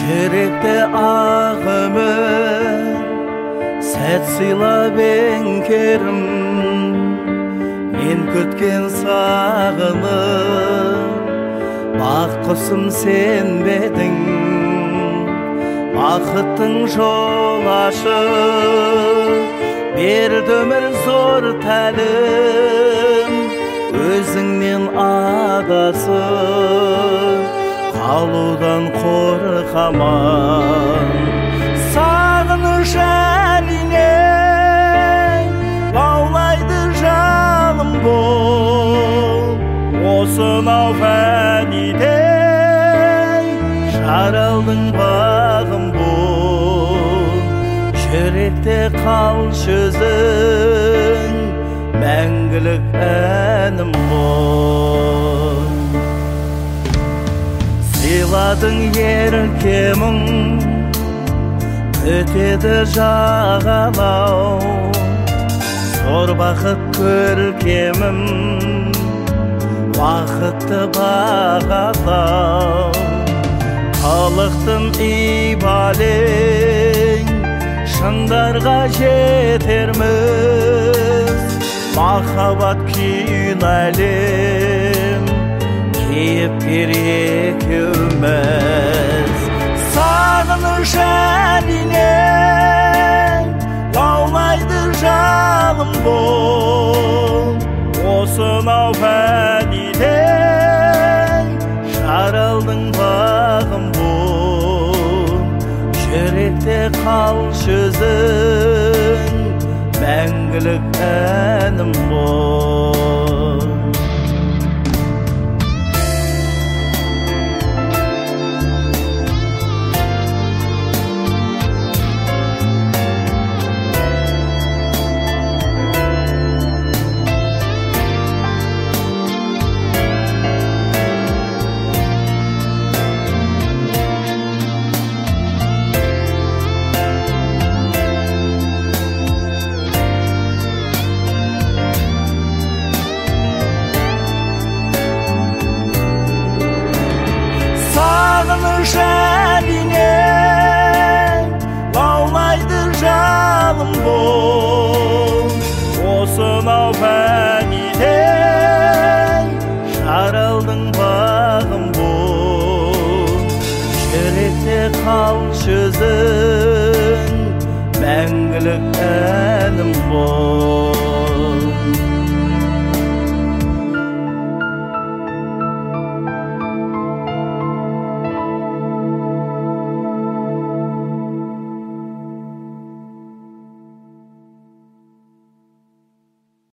Жүректе ақ өмір сәт сыйлап еңкерім, мен күткен сағынып бақ құсым сен бедің. Бақыттың жол ашып берді өмір зор тәлім, өзіңнен адасып қалудан қорқамын. Сағыныш әніне лаулайды жалым бол, осынау фәниден жаралдың бағым бол. Жүректе қалшы өзің, мәңгілік әнім бол. Сыйладың еркемің, өтеді жағалау, зор бақыт көркемім, бақытты бағалау. Халықтың ибалең, шыңдарға жетерміз, махаббат күйін әлем кейіпкер екеуміз. Сағыныш әніне лаулайды жалым бол, осынау фәниден жаралдың бағым бол. Жүректе қалшы өзің, мәңгілік әнім бол. Сағыныш әніне лаулайды жалым бол, осынау фәниден жаралдың бағым бол. Жүректе қалшы өзің, мәңгілік әнім бол.